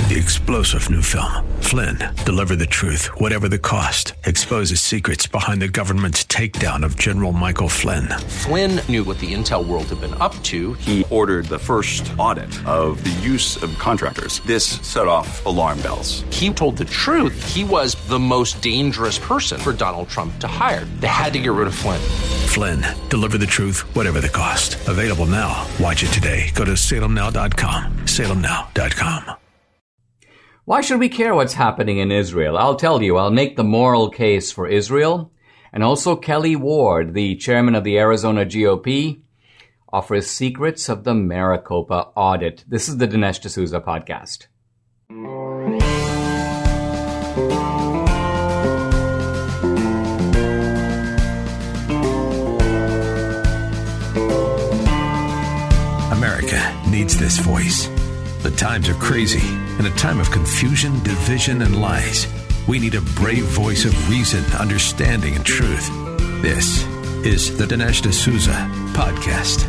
The explosive new film, Flynn, deliver the truth, whatever the cost, exposes secrets behind the government's takedown of General Michael Flynn. Flynn knew what the intel world had been up to. He ordered the first audit of the use of contractors. This set off alarm bells. He told the truth. He was the most dangerous person for Donald Trump to hire. They had to get rid of Flynn. Flynn, deliver the truth, whatever the cost. Available now. Watch it today. Go to salemnow.com. salemnow.com. Why should we care what's happening in Israel? I'll tell you. I'll make the moral case for Israel. And also Kelly Ward, the chairman of the Arizona GOP, offers secrets of the Maricopa audit. This is the Dinesh D'Souza podcast. America needs this voice. The times are crazy. In a time of confusion, division, and lies, we need a brave voice of reason, understanding, and truth. This is the Dinesh D'Souza podcast.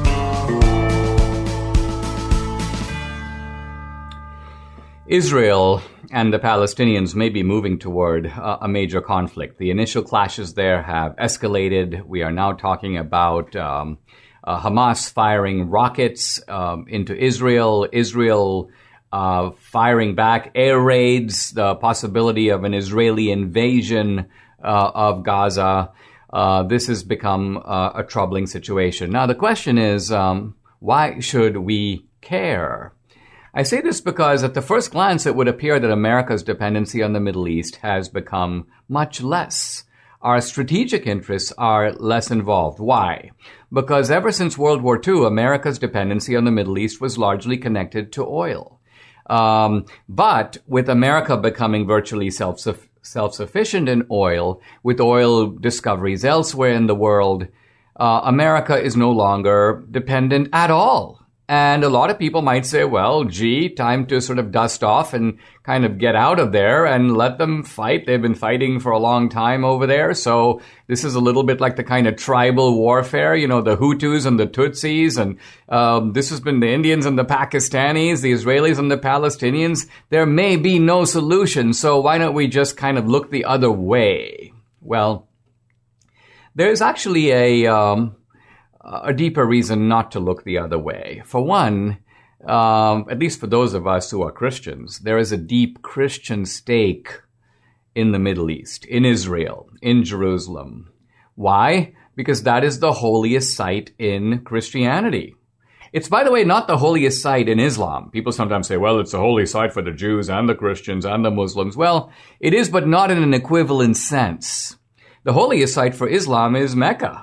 Israel and the Palestinians may be moving toward a major conflict. The initial clashes there have escalated. We are now talking about Hamas firing rockets into Israel, Israel firing back air raids, the possibility of an Israeli invasion of Gaza. This has become a troubling situation. Now, the question is, why should we care? I say this because at the first glance, it would appear that America's dependency on the Middle East has become much less. Our strategic interests are less involved. Why? Because ever since World War II, America's dependency on the Middle East was largely connected to oil. But with America becoming virtually self-sufficient in oil, with oil discoveries elsewhere in the world, America is no longer dependent at all. And a lot of people might say, well, gee, time to sort of dust off and kind of get out of there and let them fight. They've been fighting for a long time over there. So this is a little bit like the kind of tribal warfare, you know, the Hutus and the Tutsis. And this has been the Indians and the Pakistanis, the Israelis and the Palestinians. There may be no solution. So why don't we just kind of look the other way? Well, there's actually a deeper reason not to look the other way. For one, at least for those of us who are Christians, there is a deep Christian stake in the Middle East, in Israel, in Jerusalem. Why? Because that is the holiest site in Christianity. It's, by the way, not the holiest site in Islam. People sometimes say, well, it's a holy site for the Jews and the Christians and the Muslims. Well, it is, but not in an equivalent sense. The holiest site for Islam is Mecca.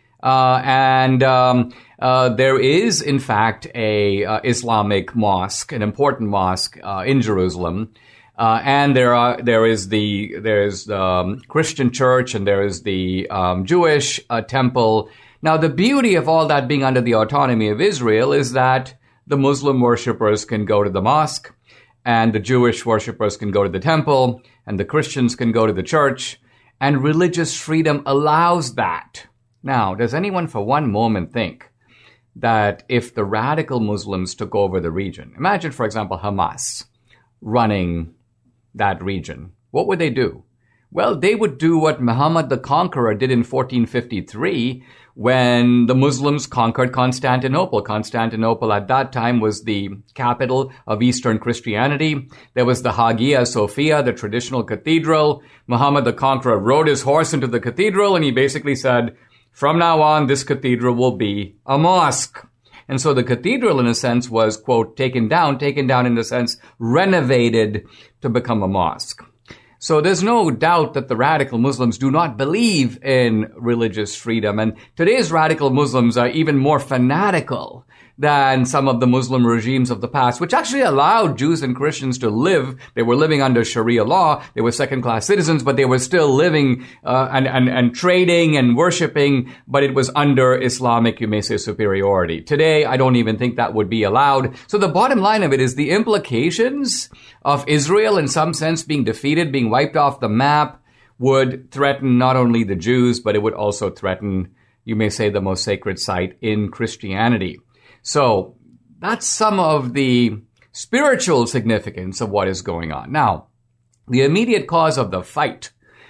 There is, in fact, a Islamic mosque, an important mosque in Jerusalem, and there is the Christian church and there is the Jewish temple. Now, the beauty of all that being under the autonomy of Israel is that the Muslim worshippers can go to the mosque, and the Jewish worshippers can go to the temple, and the Christians can go to the church, and religious freedom allows that. Now, does anyone for one moment think that if the radical Muslims took over the region, imagine, for example, Hamas running that region, what would they do? Well, they would do what Muhammad the Conqueror did in 1453 when the Muslims conquered Constantinople. Constantinople at that time was the capital of Eastern Christianity. There was the Hagia Sophia, the traditional cathedral. Muhammad the Conqueror rode his horse into the cathedral and he basically said, from now on, this cathedral will be a mosque. And so the cathedral, in a sense, was, quote, taken down in the sense, renovated to become a mosque. So there's no doubt that the radical Muslims do not believe in religious freedom. And today's radical Muslims are even more fanatical than some of the Muslim regimes of the past, which actually allowed Jews and Christians to live. They were living under Sharia law. They were second-class citizens, but they were still living and trading and worshiping, but it was under Islamic, you may say, superiority. Today, I don't even think that would be allowed. So the bottom line of it is the implications of Israel, in some sense, being defeated, being wiped off the map, would threaten not only the Jews, but it would also threaten, you may say, the most sacred site in Christianity. So that's some of the spiritual significance of what is going on. Now, the immediate cause of the fight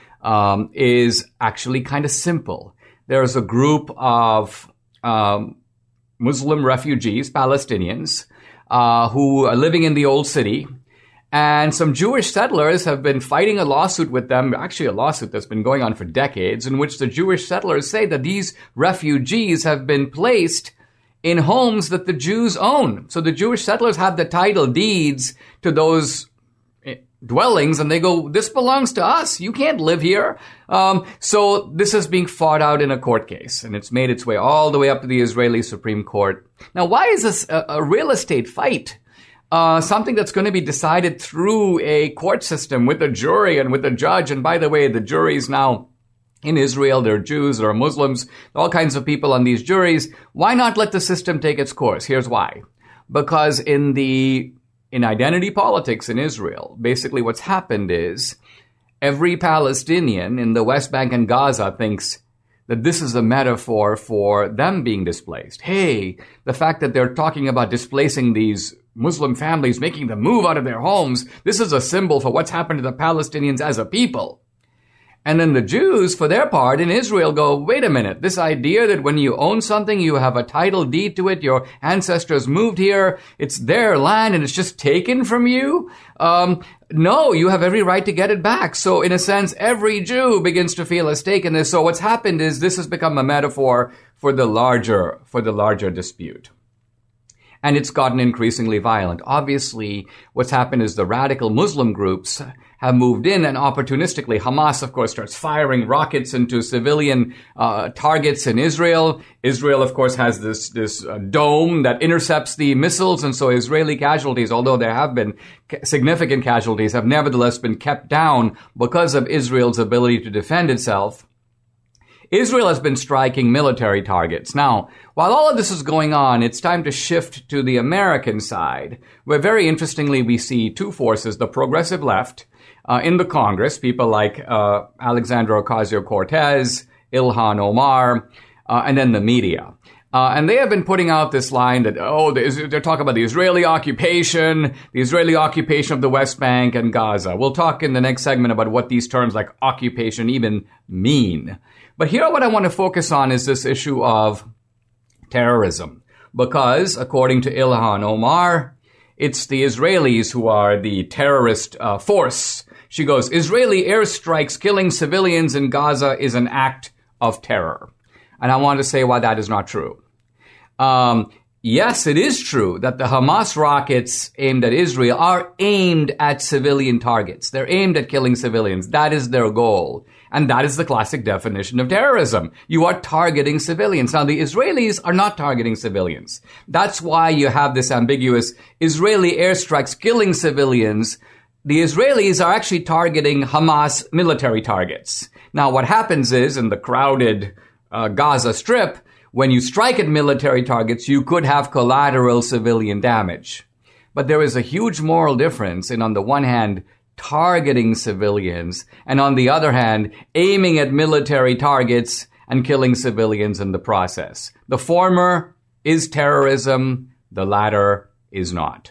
is actually kind of simple. There's a group of Muslim refugees, Palestinians, who are living in the old city. And some Jewish settlers have been fighting a lawsuit with them, actually a lawsuit that's been going on for decades, in which the Jewish settlers say that these refugees have been placed in homes that the Jews own. So the Jewish settlers have the title deeds to those dwellings, and they go, this belongs to us. You can't live here. So this is being fought out in a court case, and it's made its way all the way up to the Israeli Supreme Court. Now, why is this a real estate fight? Something that's going to be decided through a court system with a jury and with a judge. And by the way, the juries now in Israel, there are Jews, there are Muslims, all kinds of people on these juries. Why not let the system take its course? Here's why. Because in identity politics in Israel, basically what's happened is every Palestinian in the West Bank and Gaza thinks that this is a metaphor for them being displaced. Hey, the fact that they're talking about displacing these Muslim families, making them move out of their homes, this is a symbol for what's happened to the Palestinians as a people. And then the Jews, for their part, in Israel go, wait a minute, this idea that when you own something, you have a title deed to it, your ancestors moved here, it's their land and it's just taken from you? No, you have every right to get it back. So in a sense, every Jew begins to feel a stake in this. So what's happened is this has become a metaphor for the larger dispute. And it's gotten increasingly violent. Obviously, what's happened is the radical Muslim groups have moved in, and opportunistically, Hamas, of course, starts firing rockets into civilian targets in Israel. Israel, of course, has this dome that intercepts the missiles, and so Israeli casualties, although there have been significant casualties, have nevertheless been kept down because of Israel's ability to defend itself. Israel has been striking military targets. Now, while all of this is going on, it's time to shift to the American side, where very interestingly we see two forces, the progressive left in the Congress, people like Alexandria Ocasio-Cortez, Ilhan Omar, and then the media. And they have been putting out this line that, they're talking about the Israeli occupation of the West Bank and Gaza. We'll talk in the next segment about what these terms like occupation even mean. But here what I want to focus on is this issue of terrorism. Because, according to Ilhan Omar, it's the Israelis who are the terrorist force. She goes, Israeli airstrikes killing civilians in Gaza is an act of terror. And I want to say why that is not true. Yes, it is true that the Hamas rockets aimed at Israel are aimed at civilian targets. They're aimed at killing civilians. That is their goal. And that is the classic definition of terrorism. You are targeting civilians. Now, the Israelis are not targeting civilians. That's why you have this ambiguous Israeli airstrikes killing civilians. The Israelis are actually targeting Hamas military targets. Now, what happens is, in the crowded Gaza Strip, when you strike at military targets, you could have collateral civilian damage. But there is a huge moral difference in, on the one hand, targeting civilians, and on the other hand, aiming at military targets and killing civilians in the process. The former is terrorism, the latter is not.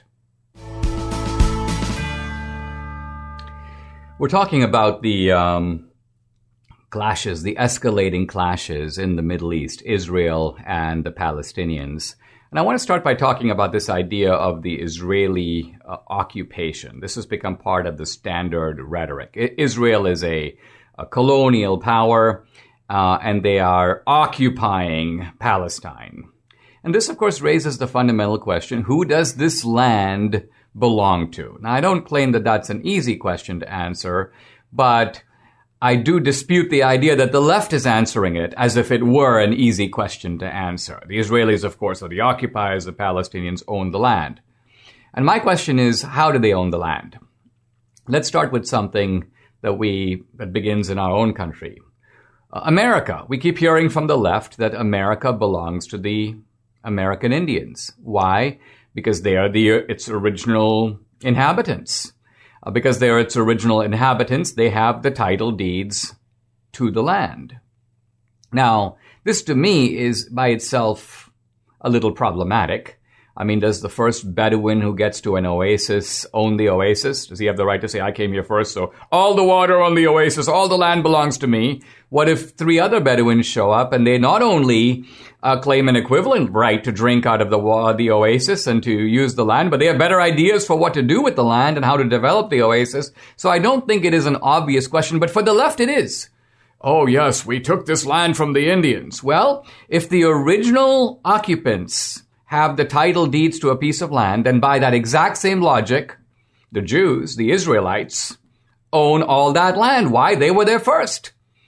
We're talking about the clashes, the escalating clashes in the Middle East, Israel and the Palestinians. And I want to start by talking about this idea of the Israeli occupation. This has become part of the standard rhetoric. Israel is a colonial power, and they are occupying Palestine. And this, of course, raises the fundamental question, who does this land belong to? Now, I don't claim that that's an easy question to answer, but I do dispute the idea that the left is answering it as if it were an easy question to answer. The Israelis, of course, are the occupiers. The Palestinians own the land. And my question is, how do they own the land? Let's start with something that begins in our own country. America. We keep hearing from the left that America belongs to the American Indians. Why? Because they are its original inhabitants. Because they are its original inhabitants, they have the title deeds to the land. Now, this to me is by itself a little problematic. I mean, does the first Bedouin who gets to an oasis own the oasis? Does he have the right to say, I came here first, so all the water on the oasis, all the land belongs to me? What if 3 other Bedouins show up and they not only claim an equivalent right to drink out of the oasis and to use the land, but they have better ideas for what to do with the land and how to develop the oasis? So I don't think it is an obvious question, but for the left it is. Oh, yes, we took this land from the Indians. Well, if the original occupants have the title deeds to a piece of land, and by that exact same logic, the Jews, the Israelites, own all that land. Why? They were there first.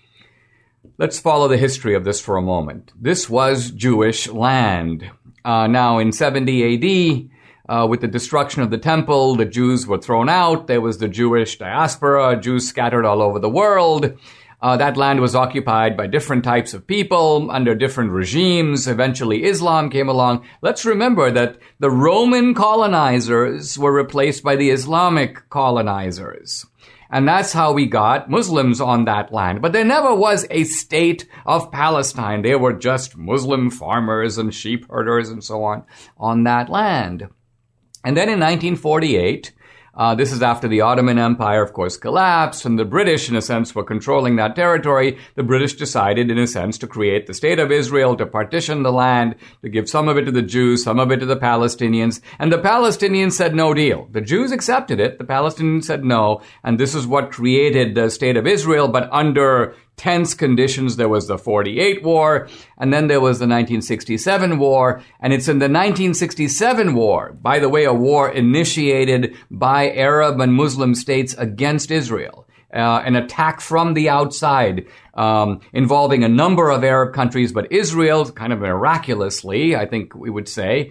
Let's follow the history of this for a moment. This was Jewish land. Now, in 70 AD, with the destruction of the temple, the Jews were thrown out. There was the Jewish diaspora, Jews scattered all over the world. That land was occupied by different types of people under different regimes. Eventually, Islam came along. Let's remember that the Roman colonizers were replaced by the Islamic colonizers. And that's how we got Muslims on that land. But there never was a state of Palestine. There were just Muslim farmers and sheep herders and so on that land. And then in 1948, this is after the Ottoman Empire, of course, collapsed, and the British, in a sense, were controlling that territory. The British decided, in a sense, to create the State of Israel, to partition the land, to give some of it to the Jews, some of it to the Palestinians. And the Palestinians said no deal. The Jews accepted it. The Palestinians said no. And this is what created the State of Israel, but under tense conditions. There was the 48 war, and then there was the 1967 war, and it's in the 1967 war, by the way, a war initiated by Arab and Muslim states against Israel, an attack from the outside, involving a number of Arab countries, but Israel, kind of miraculously, I think we would say,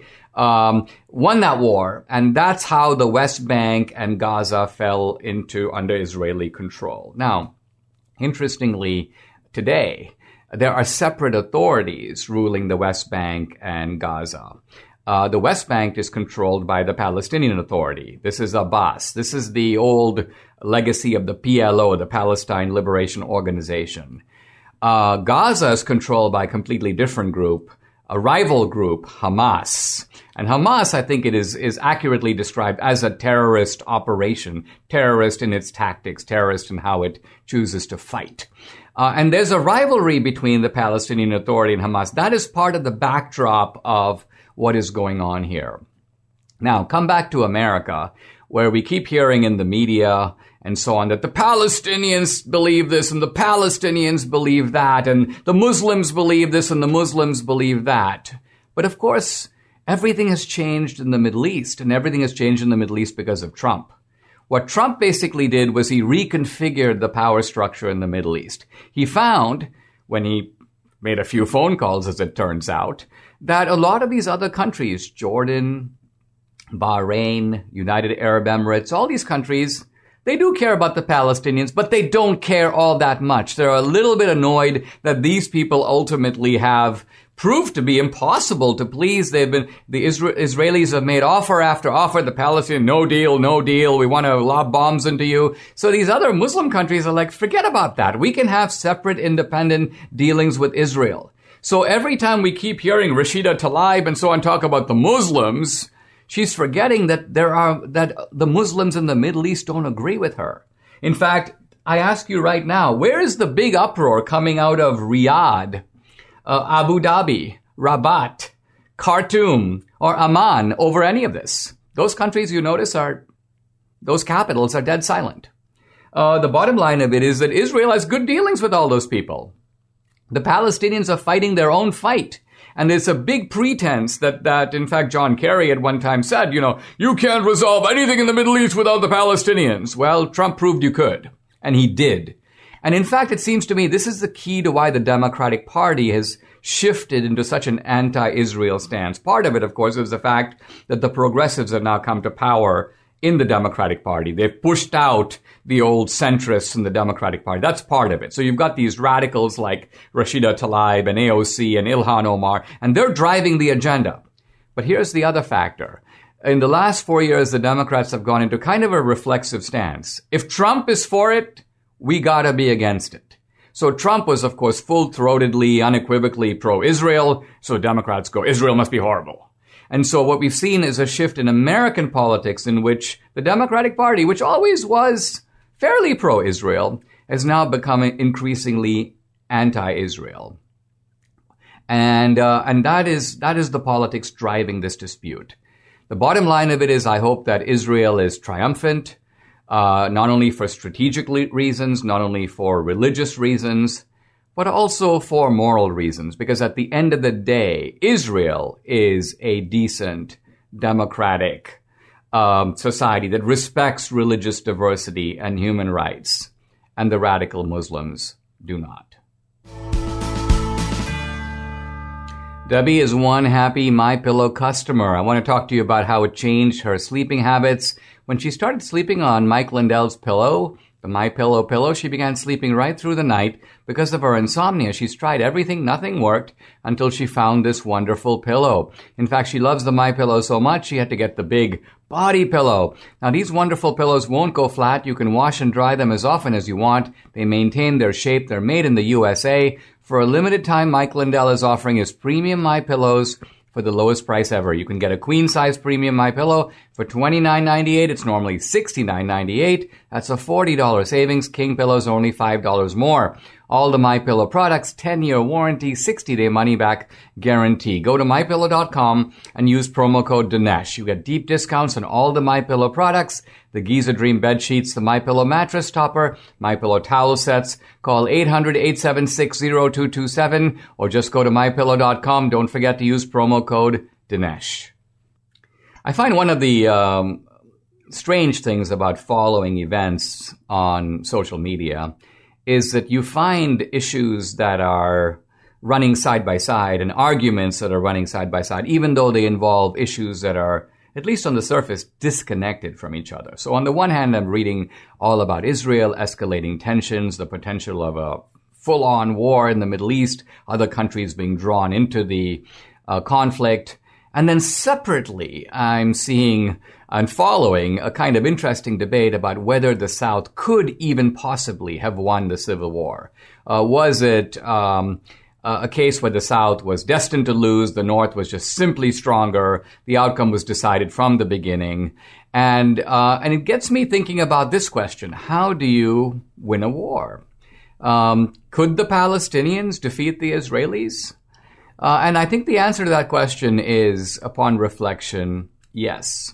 won that war, and that's how the West Bank and Gaza fell under Israeli control. Now, interestingly, today, there are separate authorities ruling the West Bank and Gaza. The West Bank is controlled by the Palestinian Authority. This is Abbas. This is the old legacy of the PLO, the Palestine Liberation Organization. Gaza is controlled by a completely different group, a rival group, Hamas. And Hamas, I think it is accurately described as a terrorist operation, terrorist in its tactics, terrorist in how it chooses to fight. And there's a rivalry between the Palestinian Authority and Hamas. That is part of the backdrop of what is going on here. Now, come back to America, where we keep hearing in the media and so on that the Palestinians believe this and the Palestinians believe that and the Muslims believe this and the Muslims believe that. But of course, everything has changed in the Middle East, and everything has changed in the Middle East because of Trump. What Trump basically did was he reconfigured the power structure in the Middle East. He found, when he made a few phone calls, as it turns out, that a lot of these other countries, Jordan, Bahrain, United Arab Emirates, all these countries, they do care about the Palestinians, but they don't care all that much. They're a little bit annoyed that these people ultimately have proved to be impossible to please. The Israelis have made offer after offer. The Palestinians, no deal. We want to lob bombs into you. So these other Muslim countries are like, forget about that. We can have separate, independent dealings with Israel. So every time we keep hearing Rashida Tlaib and so on talk about the Muslims, she's forgetting that that the Muslims in the Middle East don't agree with her. In fact, I ask you right now, where is the big uproar coming out of Riyadh, Abu Dhabi, Rabat, Khartoum, or Amman over any of this? Those countries, you notice, those capitals are dead silent. The bottom line of it is that Israel has good dealings with all those people. The Palestinians are fighting their own fight. And there's a big pretense that in fact, John Kerry at one time said, you can't resolve anything in the Middle East without the Palestinians. Well, Trump proved you could. And he did. And in fact, it seems to me this is the key to why the Democratic Party has shifted into such an anti-Israel stance. Part of it, of course, is the fact that the progressives have now come to power in the Democratic Party. They've pushed out the old centrists in the Democratic Party. That's part of it. So you've got these radicals like Rashida Tlaib and AOC and Ilhan Omar, and they're driving the agenda. But here's the other factor. In the last 4 years, the Democrats have gone into kind of a reflexive stance. If Trump is for it, we gotta be against it. So Trump was, of course, full-throatedly, unequivocally pro-Israel. So Democrats go, Israel must be horrible. And so what we've seen is a shift in American politics in which the Democratic Party, which always was fairly pro-Israel, has now become increasingly anti-Israel. And that is the politics driving this dispute. The bottom line of it is I hope that Israel is triumphant, not only for strategic reasons, not only for religious reasons, but also for moral reasons. Because at the end of the day, Israel is a decent, democratic society that respects religious diversity and human rights, and the radical Muslims do not. Debbie is one happy MyPillow customer. I want to talk to you about how it changed her sleeping habits. When she started sleeping on Mike Lindell's pillow, the MyPillow pillow, she began sleeping right through the night because of her insomnia. She's tried everything, nothing worked until she found this wonderful pillow. In fact, she loves the MyPillow so much she had to get the big body pillow. Now, these wonderful pillows won't go flat. You can wash and dry them as often as you want. They maintain their shape. They're made in the USA. For a limited time, Mike Lindell is offering his premium MyPillows for the lowest price ever. You can get a queen-size premium MyPillow for $29.98. It's normally $69.98. That's a $40 savings. King pillows are only $5 more. All the MyPillow products, 10-year warranty, 60-day money-back guarantee. Go to MyPillow.com and use promo code Dinesh. You get deep discounts on all the MyPillow products, the Giza Dream bed sheets, the MyPillow mattress topper, MyPillow towel sets. Call 800-876-0227 or just go to MyPillow.com. Don't forget to use promo code Dinesh. I find one of the strange things about following events on social media is that you find issues that are running side by side and arguments that are running side by side, even though they involve issues that are, at least on the surface, disconnected from each other. So on the one hand, I'm reading all about Israel, escalating tensions, the potential of a full-on war in the Middle East, other countries being drawn into the conflict. And then separately, I'm seeing and following a kind of interesting debate about whether the South could even possibly have won the Civil War. Was it a case where the South was destined to lose, the North was just simply stronger, the outcome was decided from the beginning? And it gets me thinking about this question: how do you win a war? Could the Palestinians defeat the Israelis? And I think the answer to that question is, upon reflection, yes.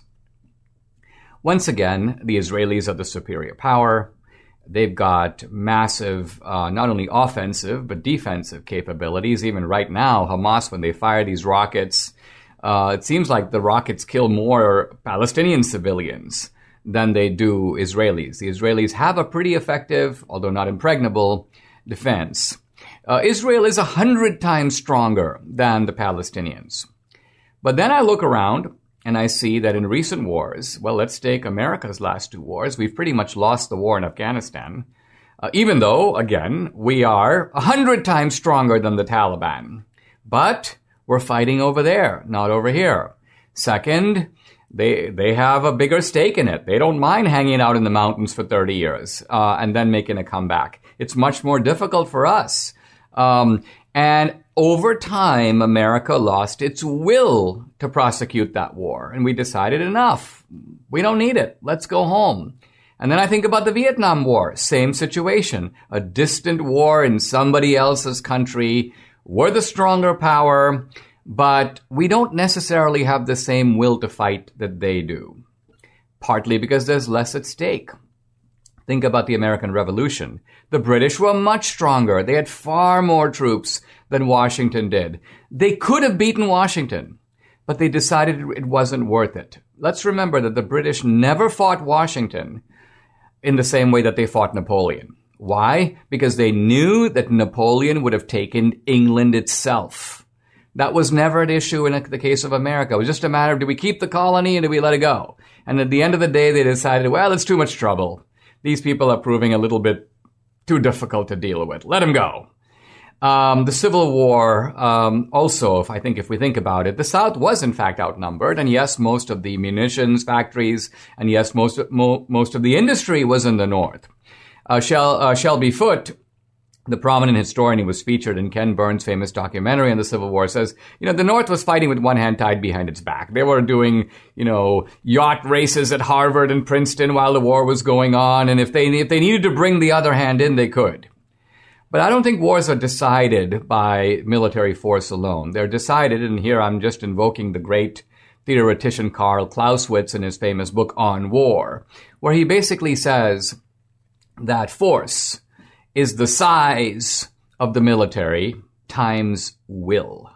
Once again, the Israelis are the superior power. They've got massive, not only offensive, but defensive capabilities. Even right now, Hamas, when they fire these rockets, it seems like the rockets kill more Palestinian civilians than they do Israelis. The Israelis have a pretty effective, although not impregnable, defense. Israel is 100 times stronger than the Palestinians. But then I look around and I see that in recent wars, well, let's take America's last two wars, we've pretty much lost the war in Afghanistan, even though, again, we are 100 times stronger than the Taliban. But we're fighting over there, not over here. Second, they have a bigger stake in it. They don't mind hanging out in the mountains for 30 years and then making a comeback. It's much more difficult for us. And over time, America lost its will to prosecute that war. And we decided enough. We don't need it. Let's go home. And then I think about the Vietnam War. Same situation. A distant war in somebody else's country. We're the stronger power, but we don't necessarily have the same will to fight that they do. Partly because there's less at stake. Think about the American Revolution. The British were much stronger. They had far more troops than Washington did. They could have beaten Washington, but they decided it wasn't worth it. Let's remember that the British never fought Washington in the same way that they fought Napoleon. Why? Because they knew that Napoleon would have taken England itself. That was never an issue in the case of America. It was just a matter of, do we keep the colony and do we let it go? And at the end of the day, they decided, well, it's too much trouble. These people are proving a little bit too difficult to deal with. Let them go. The Civil War, also, if we think about it, the South was in fact outnumbered. And yes, most of the munitions factories and yes, most of the industry was in the North. Shelby Foote, the prominent historian who was featured in Ken Burns' famous documentary on the Civil War says, the North was fighting with one hand tied behind its back. They were doing, yacht races at Harvard and Princeton while the war was going on. And if they needed to bring the other hand in, they could. But I don't think wars are decided by military force alone. They're decided, and here I'm just invoking the great theoretician Karl Clausewitz in his famous book On War, where he basically says that force is the size of the military times will.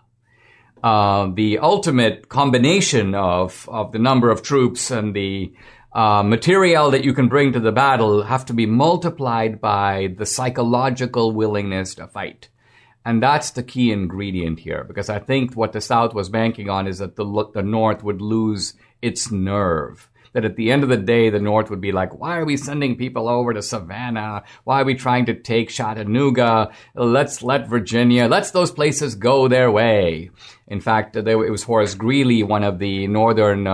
The ultimate combination of the number of troops and the material that you can bring to the battle have to be multiplied by the psychological willingness to fight. And that's the key ingredient here, because I think what the South was banking on is that the North would lose its nerve. That at the end of the day, the North would be like, why are we sending people over to Savannah? Why are we trying to take Chattanooga? Let's let Virginia, let's those places go their way. In fact, it was Horace Greeley, one of the Northern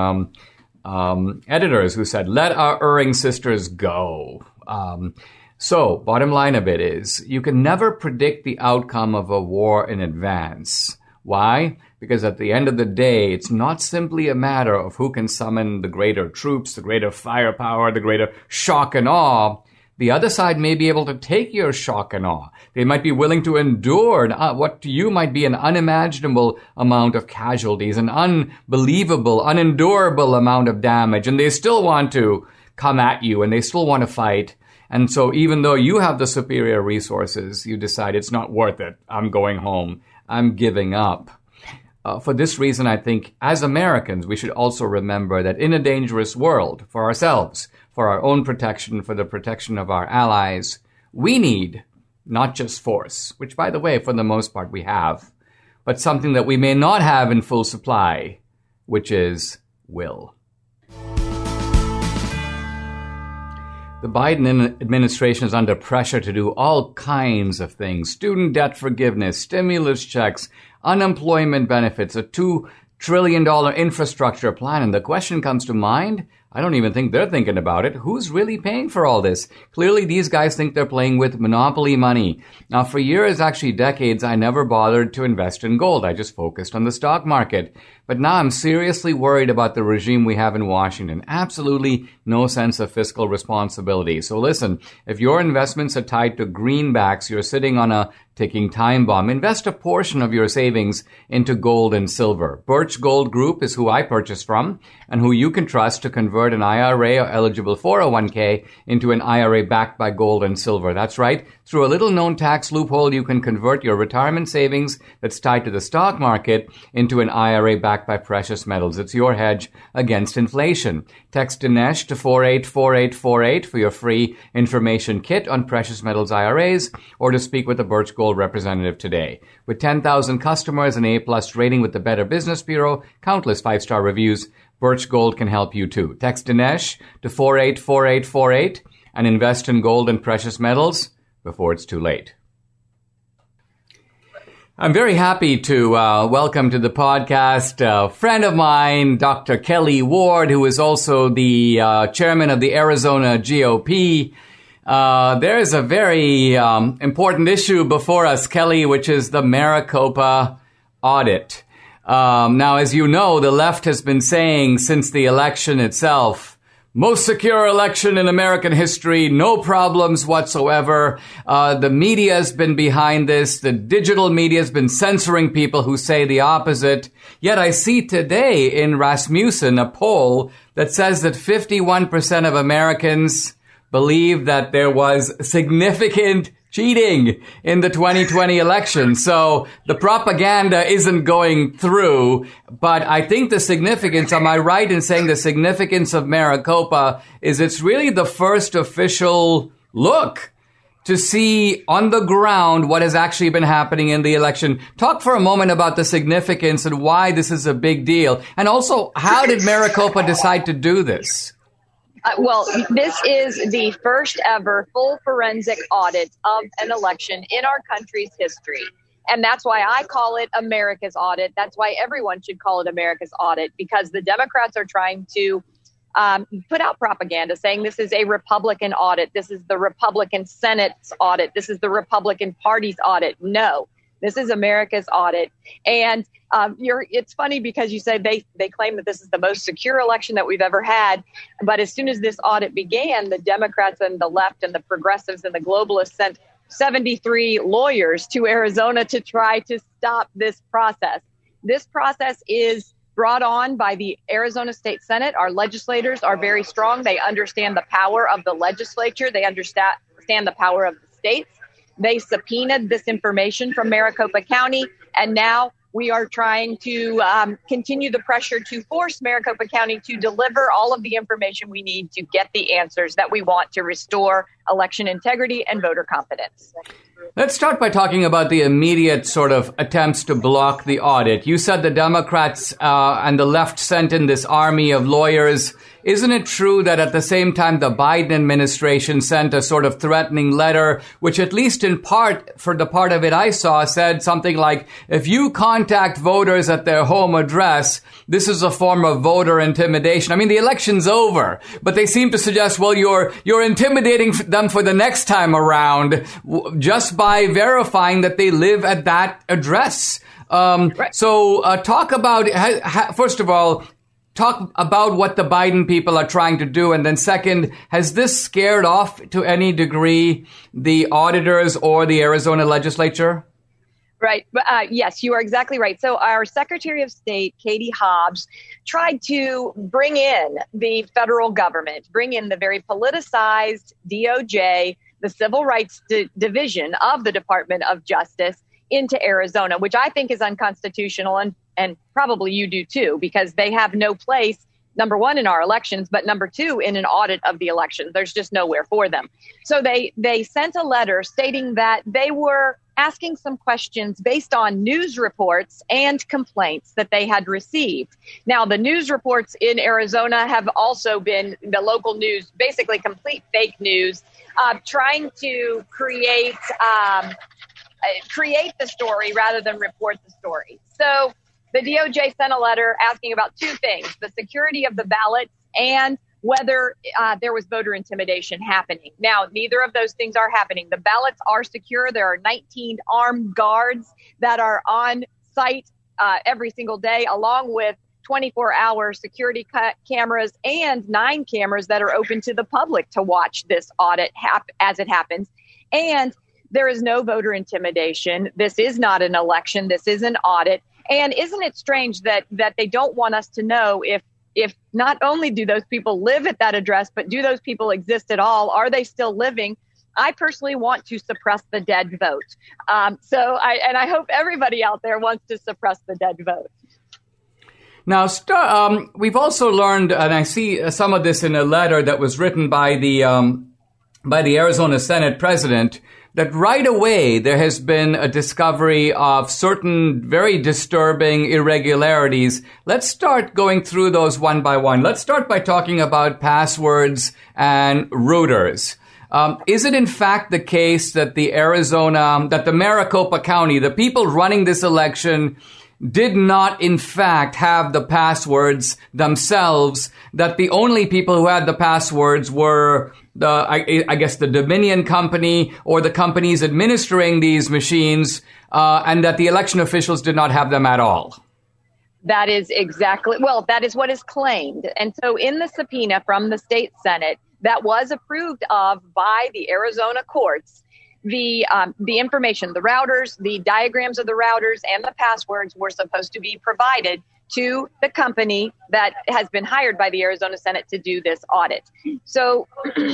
editors, who said, let our erring sisters go. So, bottom line of it is, you can never predict the outcome of a war in advance. Why? Because at the end of the day, it's not simply a matter of who can summon the greater troops, the greater firepower, the greater shock and awe. The other side may be able to take your shock and awe. They might be willing to endure what to you might be an unimaginable amount of casualties, an unbelievable, unendurable amount of damage, and they still want to come at you, and they still want to fight. And so even though you have the superior resources, you decide it's not worth it. I'm going home. I'm giving up. For this reason, I think as Americans, we should also remember that in a dangerous world, for ourselves, for our own protection, for the protection of our allies, we need not just force, which, by the way, for the most part we have, but something that we may not have in full supply, which is will. The Biden administration is under pressure to do all kinds of things: student debt forgiveness, stimulus checks, unemployment benefits, a $2 trillion infrastructure plan. And the question comes to mind, I don't even think they're thinking about it. Who's really paying for all this? Clearly, these guys think they're playing with monopoly money. Now, for years, actually decades, I never bothered to invest in gold. I just focused on the stock market. But now I'm seriously worried about the regime we have in Washington. Absolutely no sense of fiscal responsibility. So listen, if your investments are tied to greenbacks, you're sitting on a ticking time bomb. Invest a portion of your savings into gold and silver. Birch Gold Group is who I purchase from and who you can trust to convert an IRA or eligible 401k into an IRA backed by gold and silver. That's right. Through a little-known tax loophole, you can convert your retirement savings that's tied to the stock market into an IRA backed by precious metals. It's your hedge against inflation. Text Dinesh to 484848 for your free information kit on precious metals IRAs, or to speak with a Birch Gold representative today. With 10,000 customers, an A+ rating with the Better Business Bureau, countless 5-star reviews, Birch Gold can help you too. Text Dinesh to 484848 and invest in gold and precious metals before it's too late. I'm very happy to welcome to the podcast a friend of mine, Dr. Kelly Ward, who is also the chairman of the Arizona GOP. There is a very important issue before us, Kelly, which is the Maricopa audit. Now, as you know, the left has been saying since the election itself, most secure election in American history, no problems whatsoever. The media has been behind this. The digital media has been censoring people who say the opposite. Yet I see today in Rasmussen a poll that says that 51% of Americans believe that there was significant cheating in the 2020 election. So the propaganda isn't going through, but I think the significance, am I right in saying the significance of Maricopa is it's really the first official look to see on the ground what has actually been happening in the election. Talk for a moment about the significance and why this is a big deal. And also, how did Maricopa decide to do this? Well, this is the first ever full forensic audit of an election in our country's history. And that's why I call it America's audit. That's why everyone should call it America's audit, because the Democrats are trying to put out propaganda saying this is a Republican audit. This is the Republican Senate's audit. This is the Republican Party's audit. No, this is America's audit. And it's funny because you say they claim that this is the most secure election that we've ever had. But as soon as this audit began, the Democrats and the left and the progressives and the globalists sent 73 lawyers to Arizona to try to stop this process. This process is brought on by the Arizona State Senate. Our legislators are very strong. They understand the power of the legislature. They understand the power of the states. They subpoenaed this information from Maricopa County, and now we are trying to continue the pressure to force Maricopa County to deliver all of the information we need to get the answers that we want to restore election integrity and voter confidence. Let's start by talking about the immediate sort of attempts to block the audit. You said the Democrats and the left sent in this army of lawyers. Isn't it true that at the same time the Biden administration sent a sort of threatening letter, which at least in part, for the part of it I saw, said something like, if you contact voters at their home address, this is a form of voter intimidation. I mean, the election's over, but they seem to suggest, well, you're intimidating them for the next time around just by verifying that they live at that address. Right. So talk about, first of all, talk about what the Biden people are trying to do. And then second, has this scared off to any degree the auditors or the Arizona legislature? Right. Yes, you are exactly right. So our Secretary of State, Katie Hobbs, tried to bring in the federal government, bring in the very politicized DOJ, the Civil Rights Division of the Department of Justice, into Arizona, which I think is unconstitutional, and probably you do too, because they have no place, number one, in our elections, but number two, in an audit of the election. There's just nowhere for them. So they sent a letter stating that they were asking some questions based on news reports and complaints that they had received. Now, the news reports in Arizona have also been the local news, basically complete fake news, trying to create the story rather than report the story. So the DOJ sent a letter asking about two things: the security of the ballots and whether there was voter intimidation happening. Now, neither of those things are happening. The ballots are secure. There are 19 armed guards that are on site every single day, along with 24-hour security cameras and 9 cameras that are open to the public to watch this audit as it happens. And there is no voter intimidation. This is not an election. This is an audit. And isn't it strange that they don't want us to know if not only do those people live at that address, but do those people exist at all? Are they still living? I personally want to suppress the dead vote. So I hope everybody out there wants to suppress the dead vote. Now, we've also learned, and I see some of this in a letter that was written by the Arizona Senate president, that right away there has been a discovery of certain very disturbing irregularities. Let's start going through those one by one. Let's start by talking about passwords and routers. Is it in fact the case that that the Maricopa County, the people running this election, did not in fact have the passwords themselves, that the only people who had the passwords were the Dominion company or the companies administering these machines, and that the election officials did not have them at all? That is that is what is claimed. And so in the subpoena from the state Senate that was approved of by the Arizona courts, the information, the routers, the diagrams of the routers, and the passwords were supposed to be provided to the company that has been hired by the Arizona Senate to do this audit. So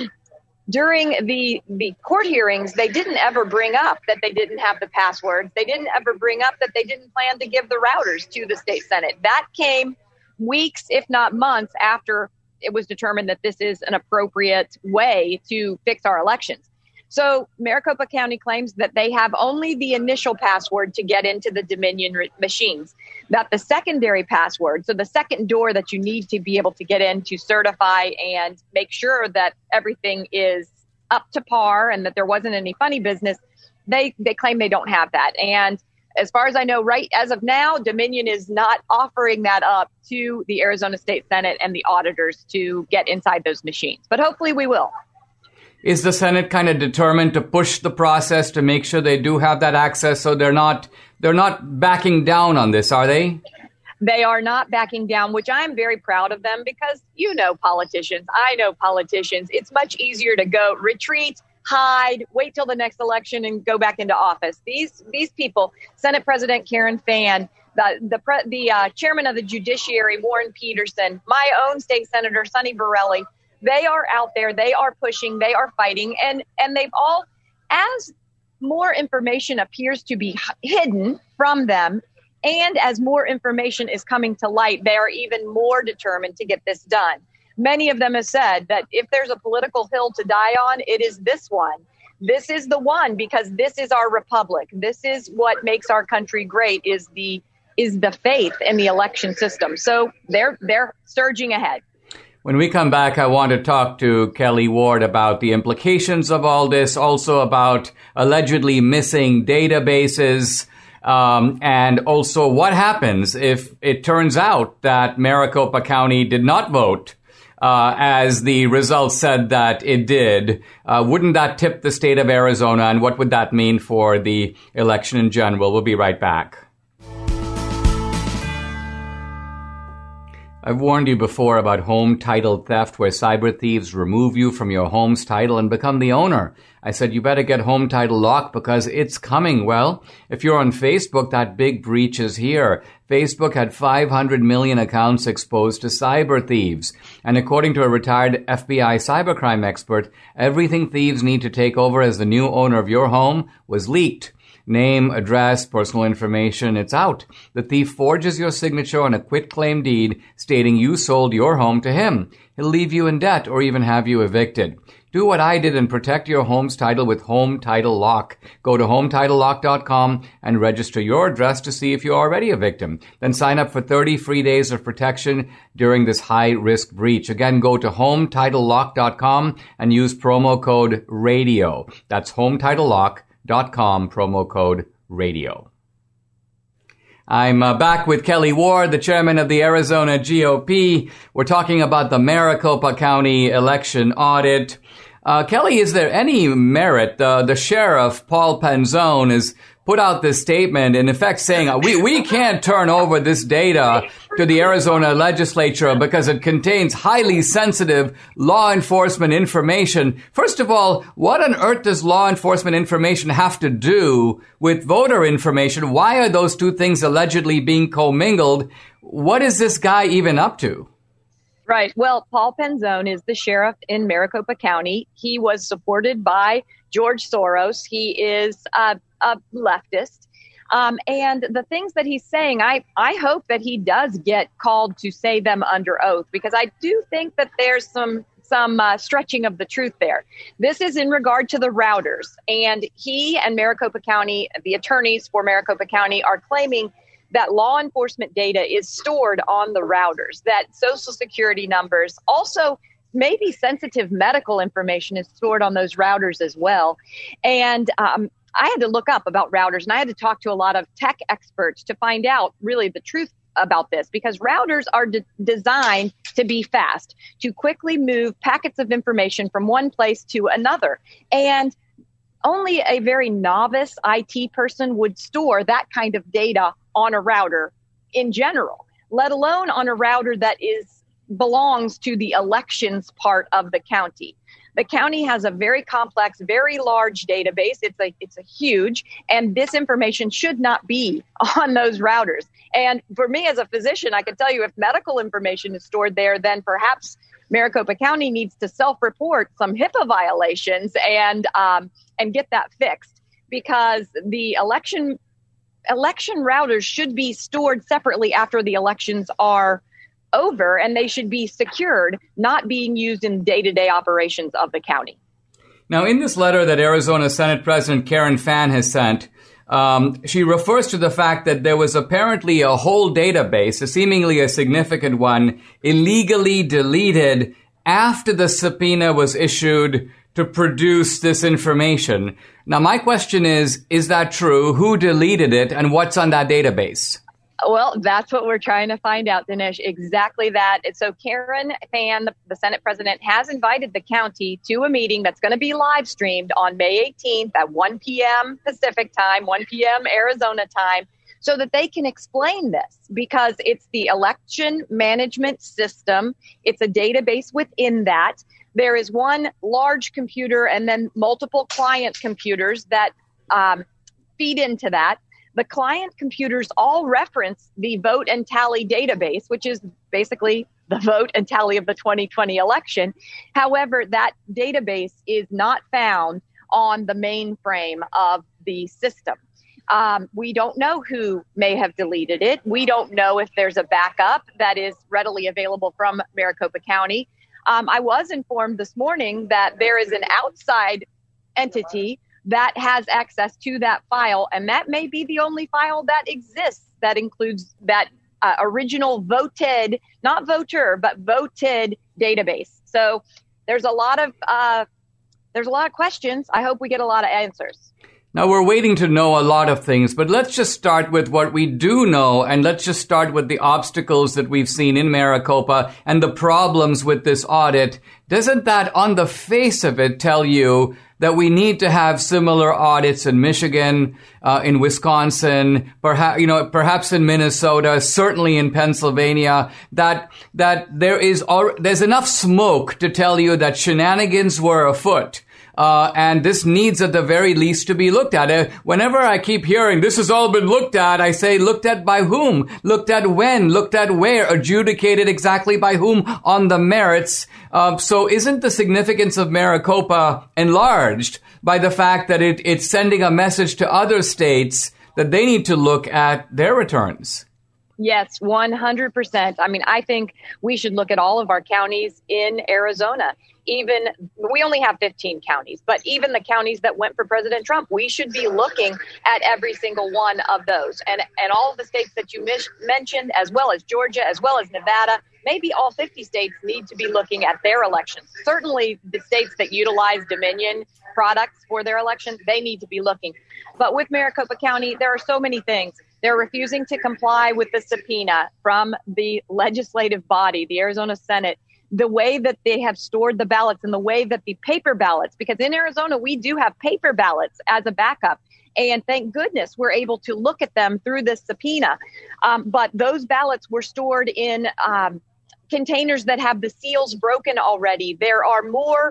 during the court hearings, they didn't ever bring up that they didn't have the passwords. They didn't ever bring up that they didn't plan to give the routers to the state Senate. That came weeks, if not months, after it was determined that this is an appropriate way to fix our elections. So Maricopa County claims that they have only the initial password to get into the Dominion machines, that the secondary password, so the second door that you need to be able to get in to certify and make sure that everything is up to par and that there wasn't any funny business, they claim they don't have that. And as far as I know, right as of now, Dominion is not offering that up to the Arizona State Senate and the auditors to get inside those machines. But hopefully we will. Is the Senate kind of determined to push the process to make sure they do have that access, so they're not backing down on this, are they? They are not backing down, which I'm very proud of them, because you know politicians. I know politicians. It's much easier to go retreat, hide, wait till the next election and go back into office. These people, Senate President Karen Fann, the chairman of the Judiciary, Warren Peterson, my own state senator, Sonny Borrelli, they are out there. They are pushing. They are fighting. And they've all, as more information appears to be hidden from them, and as more information is coming to light, they are even more determined to get this done. Many of them have said that if there's a political hill to die on, it is this one. This is the one, because this is our republic. This is what makes our country great, is the faith in the election system. So they're surging ahead. When we come back, I want to talk to Kelly Ward about the implications of all this, also about allegedly missing databases, and also what happens if it turns out that Maricopa County did not vote as the results said that it did. Wouldn't that tip the state of Arizona, and what would that mean for the election in general? We'll be right back. I've warned you before about home title theft, where cyber thieves remove you from your home's title and become the owner. I said, you better get Home Title Lock because it's coming. Well, if you're on Facebook, that big breach is here. Facebook had 500 million accounts exposed to cyber thieves. And according to a retired FBI cybercrime expert, everything thieves need to take over as the new owner of your home was leaked. Name, address, personal information, it's out. The thief forges your signature on a quitclaim deed stating you sold your home to him. He'll leave you in debt or even have you evicted. Do what I did and protect your home's title with Home Title Lock. Go to HomeTitleLock.com and register your address to see if you're already a victim. Then sign up for 30 free days of protection during this high-risk breach. Again, go to HomeTitleLock.com and use promo code RADIO. That's HomeTitleLock.com, promo code RADIO. I'm back with Kelly Ward, the chairman of the Arizona GOP. We're talking about the Maricopa County election audit. Kelly, is there any merit? The sheriff, Paul Penzone, has put out this statement in effect saying we can't turn over this data to the Arizona legislature because it contains highly sensitive law enforcement information. First of all, what on earth does law enforcement information have to do with voter information? Why are those two things allegedly being commingled? What is this guy even up to? Right. Well, Paul Penzone is the sheriff in Maricopa County. He was supported by George Soros. He is a leftist. And the things that he's saying, I hope that he does get called to say them under oath, because I do think that there's some stretching of the truth there. This is in regard to the routers. And he and Maricopa County, the attorneys for Maricopa County, are claiming that law enforcement data is stored on the routers, that social security numbers, also maybe sensitive medical information is stored on those routers as well. And I had to look up about routers, and I had to talk to a lot of tech experts to find out really the truth about this, because routers are designed to be fast, to quickly move packets of information from one place to another. And only a very novice IT person would store that kind of data on a router in general, let alone on a router that belongs to the elections part of the county. The county has a very complex, very large database. It's a huge, and this information should not be on those routers. And for me as a physician, I can tell you if medical information is stored there, then perhaps Maricopa County needs to self-report some HIPAA violations and get that fixed, because the election routers should be stored separately after the elections are over, and they should be secured, not being used in day-to-day operations of the county. Now, in this letter that Arizona Senate President Karen Fann has sent, she refers to the fact that there was apparently a whole database, seemingly a significant one, illegally deleted after the subpoena was issued to produce this information. Now, my question is that true? Who deleted it and what's on that database? Well, that's what we're trying to find out, Dinesh. Exactly that. So Karen Fann, the Senate president, has invited the county to a meeting that's going to be live streamed on May 18th at 1 p.m. Pacific time, 1 p.m. Arizona time, so that they can explain this, because it's the election management system. It's a database within that. There is one large computer and then multiple client computers that feed into that. The client computers all reference the vote and tally database, which is basically the vote and tally of the 2020 election. However, that database is not found on the mainframe of the system. We don't know who may have deleted it. We don't know if there's a backup that is readily available from Maricopa County. I was informed this morning that there is an outside entity that has access to that file, and that may be the only file that exists that includes that original voted, not voter, but voted database. So there's a lot of questions. I hope we get a lot of answers. Now, we're waiting to know a lot of things, but let's just start with what we do know, and let's just start with the obstacles that we've seen in Maricopa and the problems with this audit. Doesn't that, on the face of it, tell you that we need to have similar audits in Michigan, in Wisconsin, perhaps in Minnesota, certainly in Pennsylvania, that there's enough smoke to tell you that shenanigans were afoot. And this needs at the very least to be looked at. Whenever I keep hearing this has all been looked at, I say looked at by whom? Looked at when? Looked at where? Adjudicated exactly by whom on the merits? So isn't the significance of Maricopa enlarged by the fact that it's sending a message to other states that they need to look at their returns? Yes, 100%. I mean, I think we should look at all of our counties in Arizona. We only have 15 counties, but even the counties that went for President Trump, we should be looking at every single one of those. And all of the states that you mentioned, as well as Georgia, as well as Nevada, maybe all 50 states need to be looking at their elections. Certainly the states that utilize Dominion products for their elections, they need to be looking. But with Maricopa County, there are so many things. They're refusing to comply with the subpoena from the legislative body, the Arizona Senate, the way that they have stored the ballots and the way that the paper ballots, because in Arizona, we do have paper ballots as a backup. And thank goodness we're able to look at them through this subpoena. But those ballots were stored in containers that have the seals broken already. There are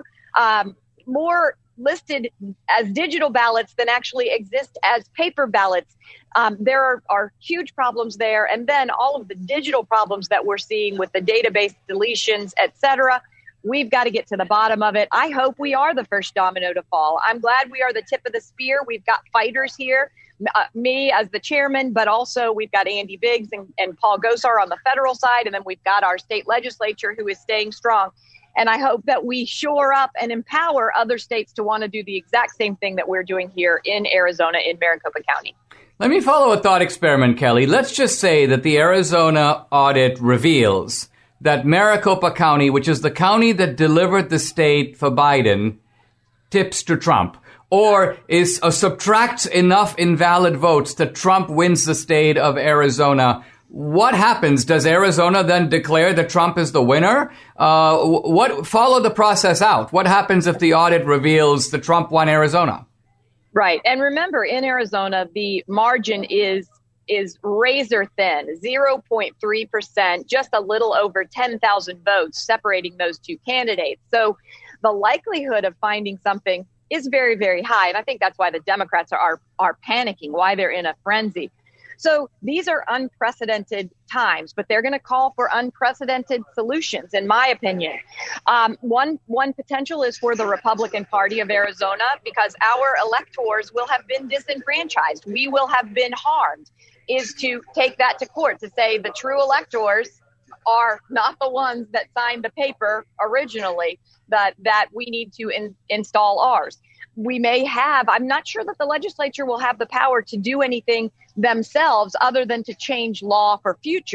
more listed as digital ballots than actually exist as paper ballots. There are huge problems there. And then all of the digital problems that we're seeing with the database deletions, et cetera. We've got to get to the bottom of it. I hope we are the first domino to fall. I'm glad we are the tip of the spear. We've got fighters here, me as the chairman, but also we've got Andy Biggs and Paul Gosar on the federal side. And then we've got our state legislature who is staying strong. And I hope that we shore up and empower other states to want to do the exact same thing that we're doing here in Arizona, in Maricopa County. Let me follow a thought experiment, Kelly. Let's just say that the Arizona audit reveals that Maricopa County, which is the county that delivered the state for Biden, tips to Trump, or subtracts enough invalid votes that Trump wins the state of Arizona. What happens? Does Arizona then declare that Trump is the winner? Follow the process out. What happens if the audit reveals that Trump won Arizona? Right. And remember, in Arizona, the margin is razor thin, 0.3%, just a little over 10,000 votes separating those two candidates. So the likelihood of finding something is very, very high. And I think that's why the Democrats are panicking, why they're in a frenzy. So these are unprecedented times, but they're going to call for unprecedented solutions, in my opinion. One potential is for the Republican Party of Arizona, because our electors will have been disenfranchised. We will have been harmed, is to take that to court, to say the true electors are not the ones that signed the paper originally, that we need to install ours. We may have, I'm not sure that the legislature will have the power to do anything themselves other than to change law for future.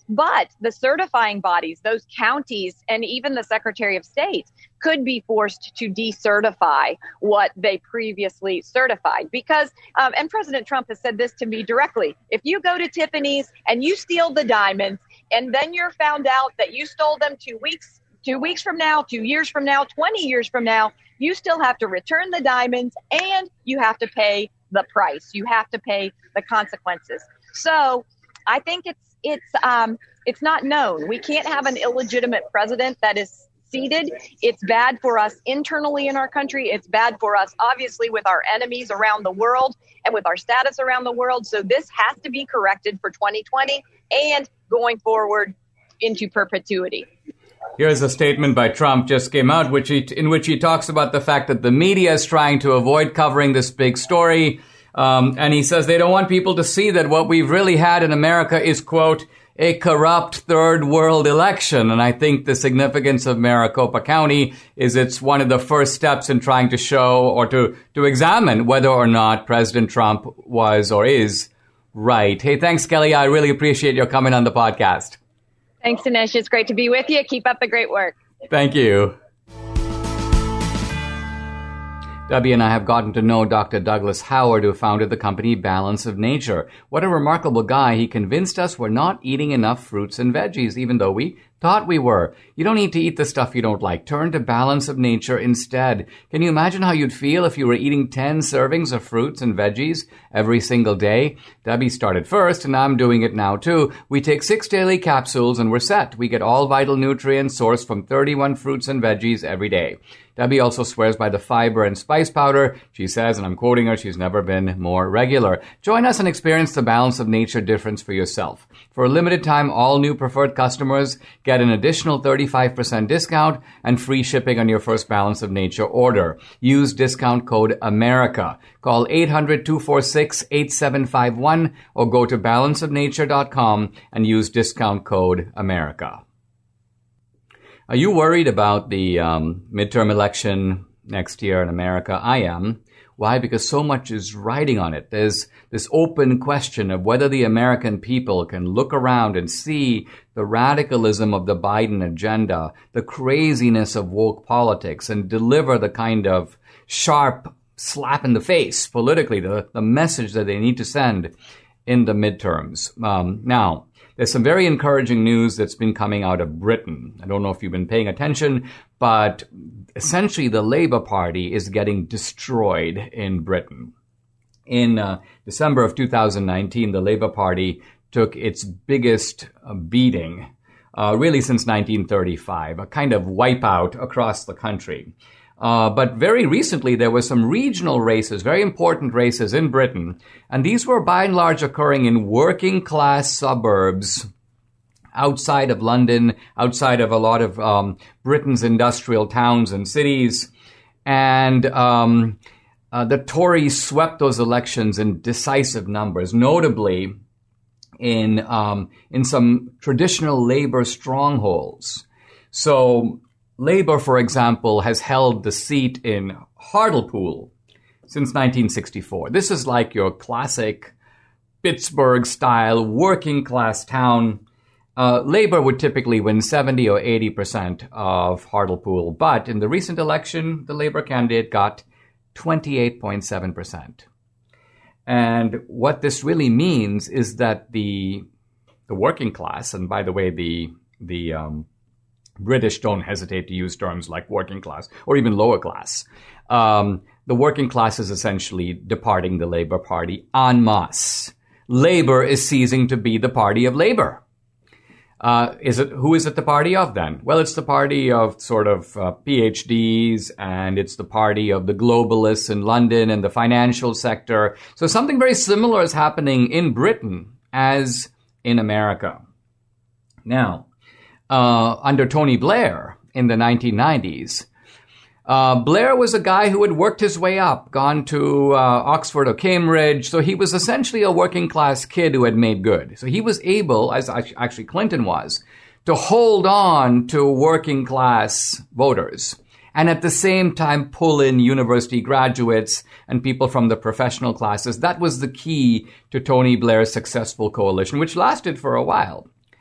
But the certifying bodies, those counties, and even the Secretary of State could be forced to decertify what they previously certified. Because, and President Trump has said this to me directly, if you go to Tiffany's and you steal the diamonds, and then you're found out that you stole them 2 weeks from now, 2 years from now, 20 years from now, you still have to return the diamonds and you have to pay the price. You have to pay the consequences. So I think it's not known. We can't have an illegitimate president that is seated. It's bad for us internally in our country. It's bad for us, obviously, with our enemies around the world and with our status around the world. So this has to be corrected for 2020 and going forward into perpetuity. Here's a statement by Trump just came out, in which he talks about the fact that the media is trying to avoid covering this big story. And he says they don't want people to see that what we've really had in America is, quote, a corrupt third world election. And I think the significance of Maricopa County is it's one of the first steps in trying to show or to examine whether or not President Trump was or is right. Hey, thanks, Kelly. I really appreciate your coming on the podcast. Thanks, Dinesh. It's great to be with you. Keep up the great work. Thank you. Debbie and I have gotten to know Dr. Douglas Howard, who founded the company Balance of Nature. What a remarkable guy. He convinced us we're not eating enough fruits and veggies, even though we thought we were. You don't need to eat the stuff you don't like. Turn to Balance of Nature instead. Can you imagine how you'd feel if you were eating 10 servings of fruits and veggies every single day? Debbie started first, and I'm doing it now too. We take 6 daily capsules and we're set. We get all vital nutrients sourced from 31 fruits and veggies every day. Debbie also swears by the fiber and spice powder. She says, and I'm quoting her, she's never been more regular. Join us and experience the Balance of Nature difference for yourself. For a limited time, all new preferred customers get an additional 35% discount and free shipping on your first Balance of Nature order. Use discount code AMERICA. Call 800-246-8751 or go to balanceofnature.com and use discount code AMERICA. Are you worried about the midterm election next year in America? I am. Why? Because so much is riding on it. There's this open question of whether the American people can look around and see the radicalism of the Biden agenda, the craziness of woke politics, and deliver the kind of sharp slap in the face politically, the message that they need to send in the midterms. Now, there's some very encouraging news that's been coming out of Britain. I don't know if you've been paying attention, but essentially the Labour Party is getting destroyed in Britain. In December of 2019, the Labour Party took its biggest beating, really since 1935, a kind of wipeout across the country. But very recently, there were some regional races, very important races in Britain, and these were by and large occurring in working class suburbs outside of London, outside of a lot of Britain's industrial towns and cities. And the Tories swept those elections in decisive numbers, notably in some traditional Labour strongholds. So Labour, for example, has held the seat in Hartlepool since 1964. This is like your classic Pittsburgh-style working-class town. Labour would typically win 70 or 80% of Hartlepool, but in the recent election, the Labour candidate got 28.7%. And what this really means is that the working class, and by the way, the British don't hesitate to use terms like working class or even lower class. The working class is essentially departing the Labour Party en masse. Labour is ceasing to be the party of Labour. Who is it the party of then? Well, it's the party of sort of PhDs, and it's the party of the globalists in London and the financial sector. So something very similar is happening in Britain as in America. Now, under Tony Blair in the 1990s, Blair was a guy who had worked his way up, gone to Oxford or Cambridge. So he was essentially a working class kid who had made good. So he was able, as actually Clinton was, to hold on to working class voters and at the same time pull in university graduates and people from the professional classes. That was the key to Tony Blair's successful coalition, which lasted for a while.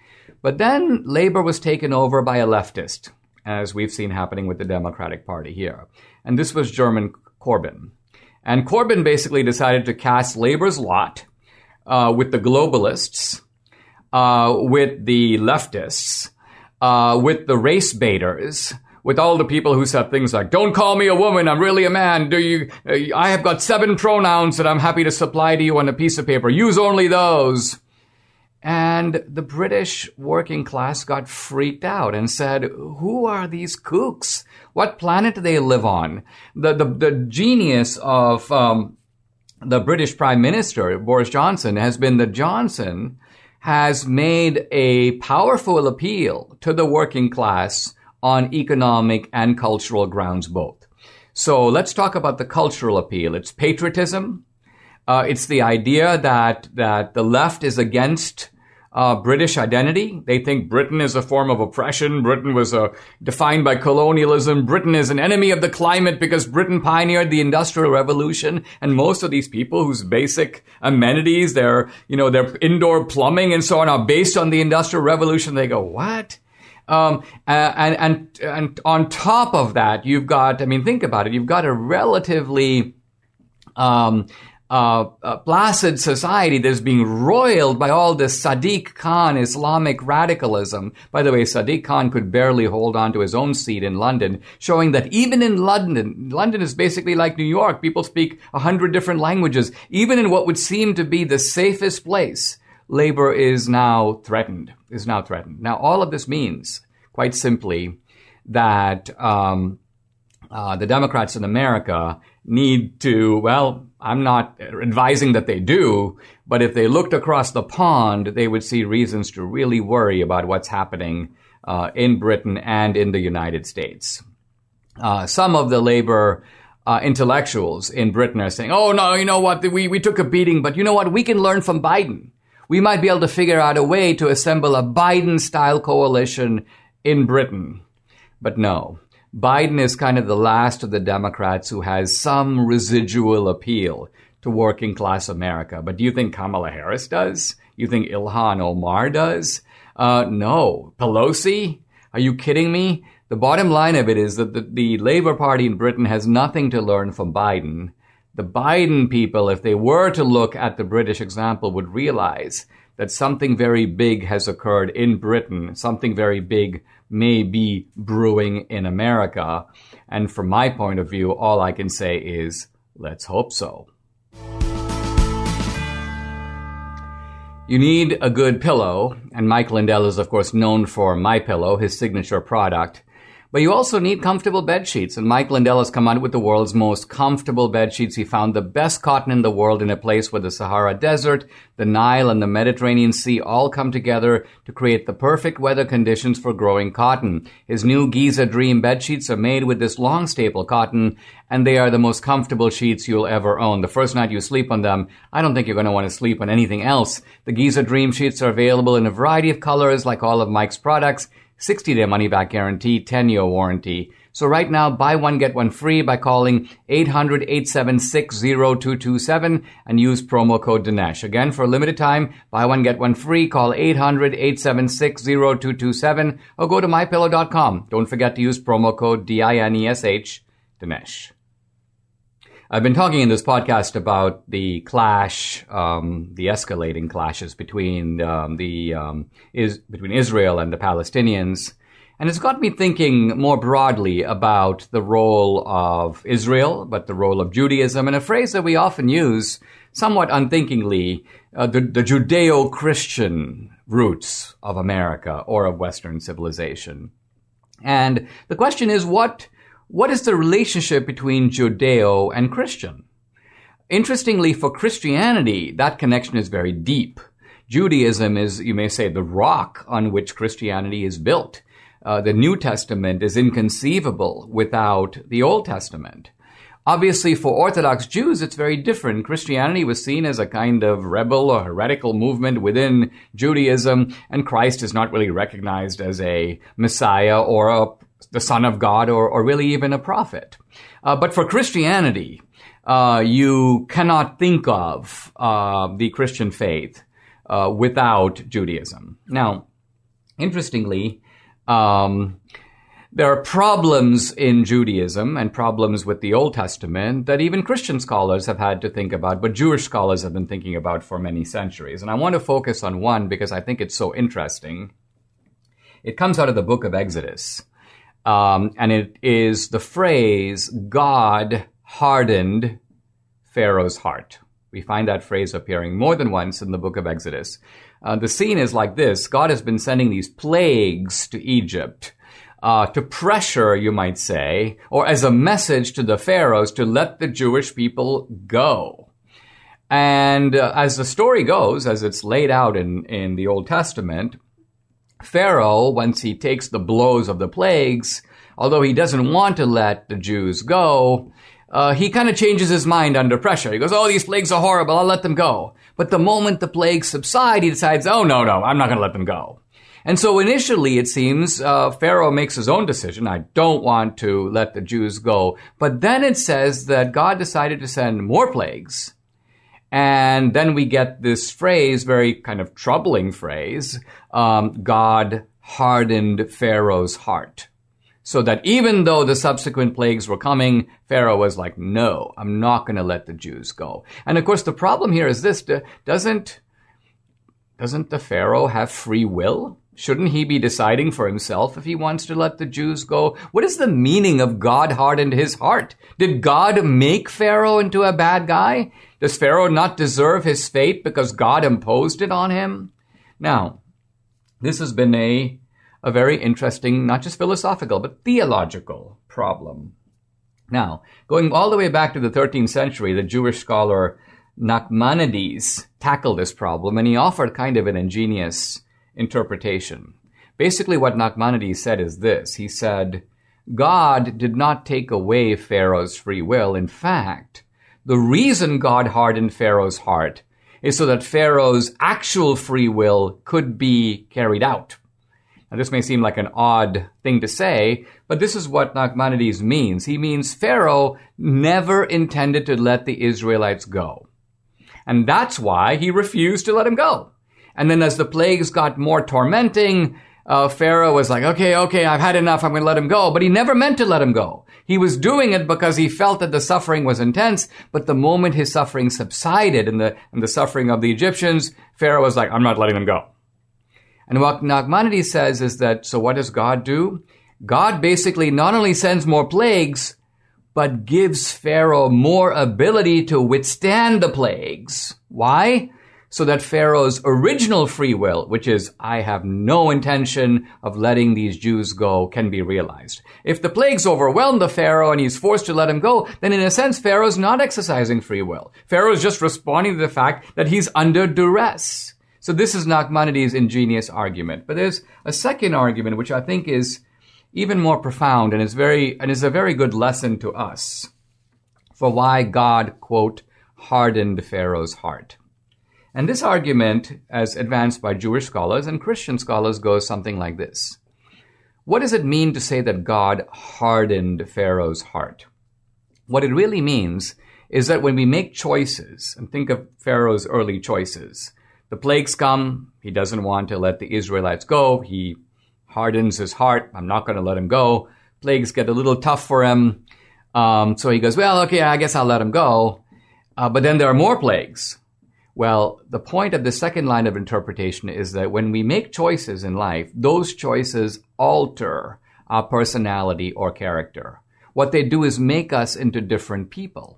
But then Labor was taken over by a leftist, as we've seen happening with the Democratic Party here. And this was Jeremy Corbyn. And Corbyn basically decided to cast Labor's lot with the globalists, with the leftists, with the race baiters, with all the people who said things like, don't call me a woman, I'm really a man. I have got 7 pronouns that I'm happy to supply to you on a piece of paper. Use only those. And the British working class got freaked out and said, who are these kooks? What planet do they live on? The genius of the British Prime Minister, Boris Johnson, has been that Johnson has made a powerful appeal to the working class on economic and cultural grounds both. So let's talk about the cultural appeal. It's patriotism. It's the idea that the left is against British identity. They think Britain is a form of oppression. Britain was defined by colonialism. Britain is an enemy of the climate because Britain pioneered the Industrial Revolution. And most of these people whose basic amenities, their indoor plumbing and so on are based on the Industrial Revolution, they go, what? And on top of that, you've got, think about it, you've got a relatively placid society that's being roiled by all this Sadiq Khan Islamic radicalism. By the way, Sadiq Khan could barely hold on to his own seat in London, showing that even in London is basically like New York. People speak 100 different languages. Even in what would seem to be the safest place, Labour is now threatened. Now, all of this means, quite simply, that the Democrats in America need to, well, I'm not advising that they do, but if they looked across the pond, they would see reasons to really worry about what's happening in Britain and in the United States. Some of the Labour intellectuals in Britain are saying, oh, no, you know what, we took a beating, but you know what, we can learn from Biden. We might be able to figure out a way to assemble a Biden-style coalition in Britain. But no. Biden is kind of the last of the Democrats who has some residual appeal to working class America. But do you think Kamala Harris does? You think Ilhan Omar does? No. Pelosi? Are you kidding me? The bottom line of it is that the Labour Party in Britain has nothing to learn from Biden. The Biden people, if they were to look at the British example, would realize that something very big has occurred in Britain. Something very big may be brewing in America. And from my point of view, all I can say is, let's hope so. You need a good pillow, and Mike Lindell is, of course, known for MyPillow, his signature product. But you also need comfortable bed sheets, and Mike Lindell has come out with the world's most comfortable bed sheets. He found the best cotton in the world in a place where the Sahara Desert, the Nile, and the Mediterranean Sea all come together to create the perfect weather conditions for growing cotton. His new Giza Dream bed sheets are made with this long staple cotton, and they are the most comfortable sheets you'll ever own. The first night you sleep on them, I don't think you're going to want to sleep on anything else. The Giza Dream sheets are available in a variety of colors, like all of Mike's products. 60-day money-back guarantee, 10-year warranty. So right now, buy one, get one free by calling 800-876-0227 and use promo code Dinesh. Again, for a limited time, buy one, get one free. Call 800-876-0227 or go to MyPillow.com. Don't forget to use promo code DINESH, Dinesh. I've been talking in this podcast about the clash, the escalating clashes between between Israel and the Palestinians, and it's got me thinking more broadly about the role of Israel, but the role of Judaism, and a phrase that we often use, somewhat unthinkingly, the Judeo-Christian roots of America or of Western civilization. And the question is, what is the relationship between Judeo and Christian? Interestingly, for Christianity, that connection is very deep. Judaism is, you may say, the rock on which Christianity is built. The New Testament is inconceivable without the Old Testament. Obviously, for Orthodox Jews, it's very different. Christianity was seen as a kind of rebel or heretical movement within Judaism, and Christ is not really recognized as a Messiah or the Son of God or really even a prophet. But for Christianity, you cannot think of the Christian faith without Judaism. Now, Interestingly, there are problems in Judaism and problems with the Old Testament that even Christian scholars have had to think about, but Jewish scholars have been thinking about for many centuries. And I want to focus on one because I think it's so interesting. It comes out of the book of Exodus, and it is the phrase, God hardened Pharaoh's heart. We find that phrase appearing more than once in the book of Exodus. The scene is like this. God has been sending these plagues to Egypt to pressure, you might say, or as a message to the pharaohs to let the Jewish people go. And as the story goes, as it's laid out in the Old Testament, Pharaoh, once he takes the blows of the plagues, although he doesn't want to let the Jews go, he kind of changes his mind under pressure. He goes, oh, these plagues are horrible, I'll let them go. But the moment the plagues subside, he decides, oh, no, I'm not going to let them go. And so initially, it seems, Pharaoh makes his own decision. I don't want to let the Jews go. But then it says that God decided to send more plagues. And then we get this phrase, very kind of troubling phrase, God hardened Pharaoh's heart. So that even though the subsequent plagues were coming, Pharaoh was like, no, I'm not going to let the Jews go. And of course, the problem here is this, doesn't the Pharaoh have free will? Shouldn't he be deciding for himself if he wants to let the Jews go? What is the meaning of God hardened his heart? Did God make Pharaoh into a bad guy? Does Pharaoh not deserve his fate because God imposed it on him? Now, this has been a very interesting, not just philosophical, but theological problem. Now, going all the way back to the 13th century, the Jewish scholar Nachmanides tackled this problem, and he offered kind of an ingenious interpretation. Basically, what Nachmanides said is this. He said, God did not take away Pharaoh's free will. In fact, the reason God hardened Pharaoh's heart is so that Pharaoh's actual free will could be carried out. Now, this may seem like an odd thing to say, but this is what Nachmanides means. He means Pharaoh never intended to let the Israelites go. And that's why he refused to let them go. And then as the plagues got more tormenting, Pharaoh was like, okay, I've had enough, I'm going to let him go. But he never meant to let him go. He was doing it because he felt that the suffering was intense. But the moment his suffering subsided and the suffering of the Egyptians, Pharaoh was like, I'm not letting them go. And what Nachmanides says is that, so what does God do? God basically not only sends more plagues, but gives Pharaoh more ability to withstand the plagues. Why? So that Pharaoh's original free will, which is, I have no intention of letting these Jews go, can be realized. If the plagues overwhelm the Pharaoh and he's forced to let him go, then in a sense, Pharaoh's not exercising free will. Pharaoh's just responding to the fact that he's under duress. So this is Nachmanides' ingenious argument. But there's a second argument, which I think is even more profound and is a very good lesson to us for why God, quote, hardened Pharaoh's heart. And this argument, as advanced by Jewish scholars and Christian scholars, goes something like this. What does it mean to say that God hardened Pharaoh's heart? What it really means is that when we make choices, and think of Pharaoh's early choices, the plagues come, he doesn't want to let the Israelites go, he hardens his heart, I'm not going to let him go. Plagues get a little tough for him, so he goes, well, okay, I guess I'll let him go. But then there are more plagues. Well, the point of the second line of interpretation is that when we make choices in life, those choices alter our personality or character. What they do is make us into different people.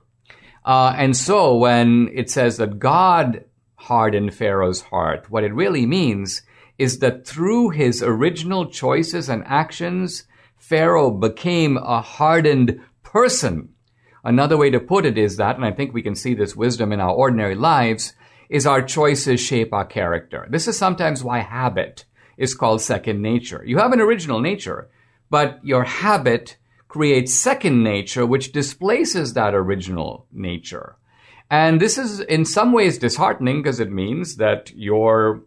And so when it says that God hardened Pharaoh's heart, what it really means is that through his original choices and actions, Pharaoh became a hardened person. Another way to put it is that, and I think we can see this wisdom in our ordinary lives, is our choices shape our character. This is sometimes why habit is called second nature. You have an original nature, but your habit creates second nature, which displaces that original nature. And this is in some ways disheartening because it means that you're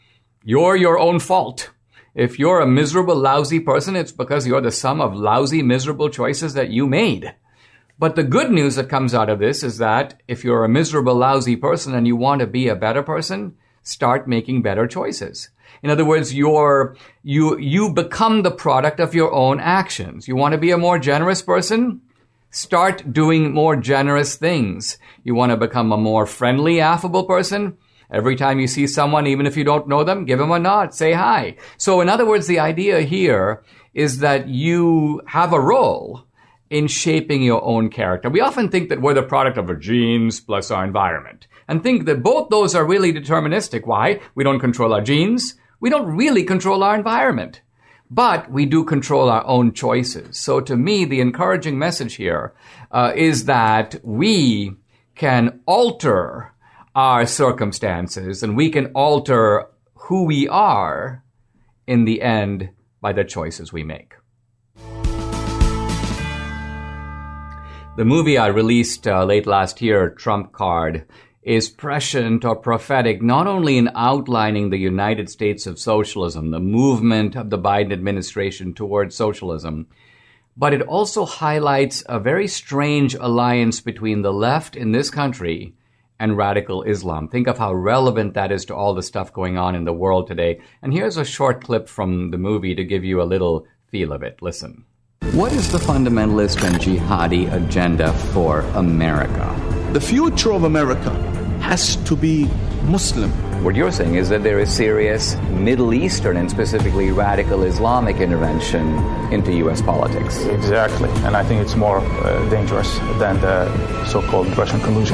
your own fault. If you're a miserable, lousy person, it's because you're the sum of lousy, miserable choices that you made. But the good news that comes out of this is that if you're a miserable, lousy person and you want to be a better person, start making better choices. In other words, you become the product of your own actions. You want to be a more generous person? Start doing more generous things. You want to become a more friendly, affable person? Every time you see someone, even if you don't know them, give them a nod, say hi. So in other words, the idea here is that you have a role in shaping your own character. We often think that we're the product of our genes plus our environment, and think that both those are really deterministic. Why? We don't control our genes. We don't really control our environment, but we do control our own choices. So to me, the encouraging message here is that we can alter our circumstances and we can alter who we are in the end by the choices we make. The movie I released late last year, Trump Card, is prescient or prophetic not only in outlining the United States of socialism, the movement of the Biden administration towards socialism, but it also highlights a very strange alliance between the left in this country and radical Islam. Think of how relevant that is to all the stuff going on in the world today. And here's a short clip from the movie to give you a little feel of it. Listen. What is the fundamentalist and jihadi agenda for America? The future of America has to be Muslim. What you're saying is that there is serious Middle Eastern and specifically radical Islamic intervention into U.S. politics. Exactly. And I think it's more dangerous than the so-called Russian collusion.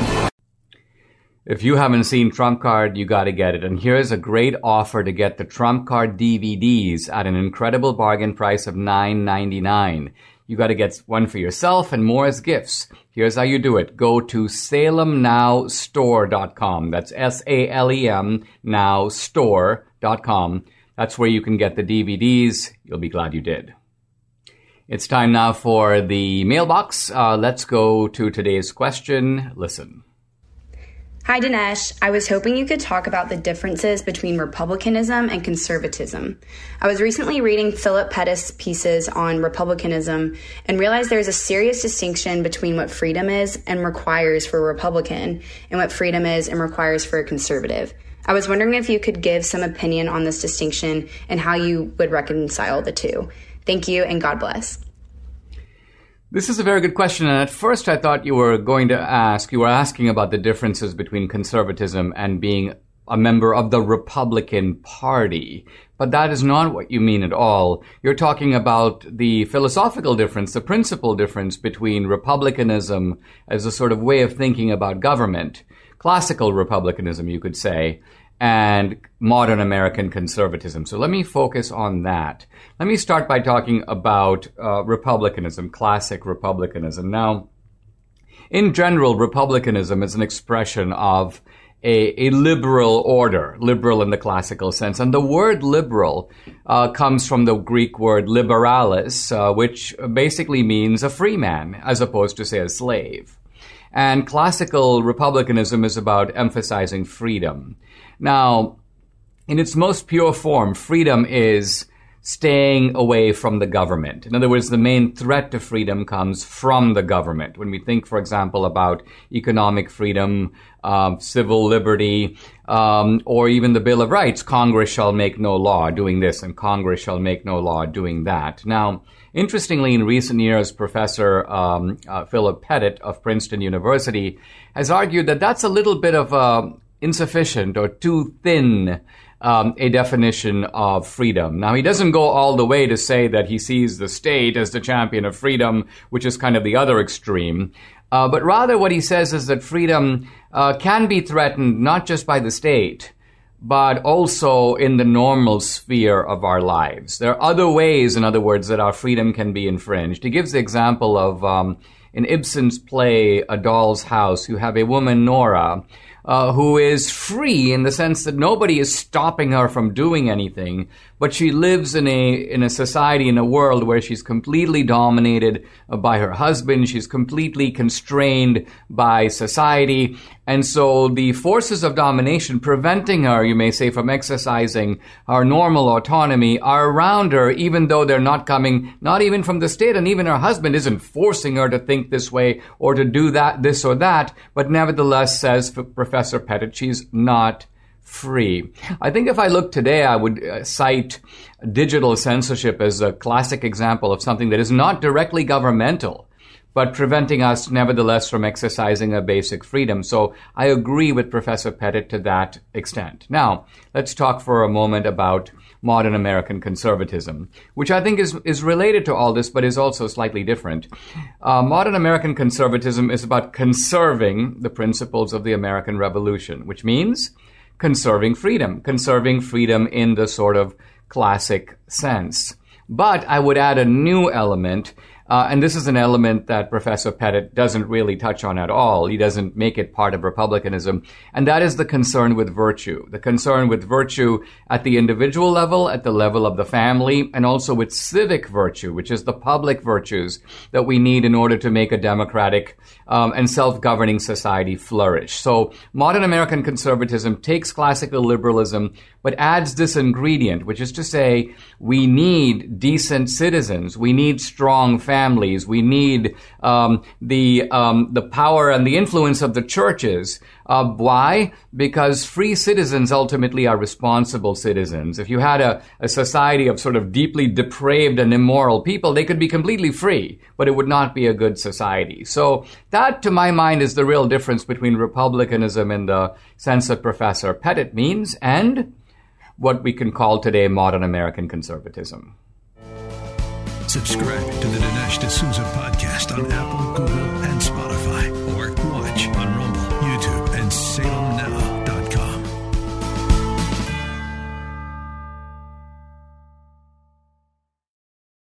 If you haven't seen Trump Card, you got to get it. And here's a great offer to get the Trump Card DVDs at an incredible bargain price of $9.99. You got to get one for yourself and more as gifts. Here's how you do it. Go to SalemNowStore.com. That's SALEM nowstore.com. That's where you can get the DVDs. You'll be glad you did. It's time now for the mailbox. Let's go to today's question. Listen. Hi, Dinesh. I was hoping you could talk about the differences between republicanism and conservatism. I was recently reading Philip Pettis' pieces on republicanism and realized there's a serious distinction between what freedom is and requires for a Republican and what freedom is and requires for a conservative. I was wondering if you could give some opinion on this distinction and how you would reconcile the two. Thank you, and God bless. This is a very good question, and at first I thought you were asking about the differences between conservatism and being a member of the Republican Party. But that is not what you mean at all. You're talking about the philosophical difference, the principal difference between republicanism as a sort of way of thinking about government, classical republicanism, you could say, and modern American conservatism. So let me focus on that. Let me start by talking about republicanism, classic republicanism. Now, in general, republicanism is an expression of a liberal order, liberal in the classical sense. And the word liberal comes from the Greek word liberalis, which basically means a free man, as opposed to, say, a slave. And classical republicanism is about emphasizing freedom. Now, in its most pure form, freedom is staying away from the government. In other words, the main threat to freedom comes from the government. When we think, for example, about economic freedom, civil liberty, or even the Bill of Rights, Congress shall make no law doing this and Congress shall make no law doing that. Now, interestingly, in recent years, Professor Philip Pettit of Princeton University has argued that that's a little bit of insufficient or too thin a definition of freedom. Now, he doesn't go all the way to say that he sees the state as the champion of freedom, which is kind of the other extreme. But rather what he says is that freedom can be threatened not just by the state, but also in the normal sphere of our lives. There are other ways, in other words, that our freedom can be infringed. He gives the example of in Ibsen's play, A Doll's House, you have a woman, Nora, who is free in the sense that nobody is stopping her from doing anything, but she lives in a society, in a world where she's completely dominated by her husband. She's completely constrained by society. And so the forces of domination preventing her, you may say, from exercising her normal autonomy are around her, even though they're not coming, not even from the state, and even her husband isn't forcing her to think this way or to do that, this or that, but nevertheless, says Professor Pettit, she's not free. I think if I look today, I would cite digital censorship as a classic example of something that is not directly governmental, but preventing us nevertheless from exercising a basic freedom. So I agree with Professor Pettit to that extent. Now, let's talk for a moment about modern American conservatism, which I think is related to all this, but is also slightly different. Modern American conservatism is about conserving the principles of the American Revolution, which means conserving freedom in the sort of classic sense. But I would add a new element, and this is an element that Professor Pettit doesn't really touch on at all. He doesn't make it part of republicanism, and that is the concern with virtue. The concern with virtue at the individual level, at the level of the family, and also with civic virtue, which is the public virtues that we need in order to make a democratic and self-governing society flourish. So modern American conservatism takes classical liberalism, but adds this ingredient, which is to say we need decent citizens, we need strong families, we need the power and the influence of the churches. Why? Because free citizens ultimately are responsible citizens. If you had a society of sort of deeply depraved and immoral people, they could be completely free, but it would not be a good society. So that, to my mind, is the real difference between republicanism in the sense that Professor Pettit means and what we can call today modern American conservatism. Subscribe to the Dinesh D'Souza podcast on Apple, Google, and Spotify, or watch on Rumble, YouTube, and Salem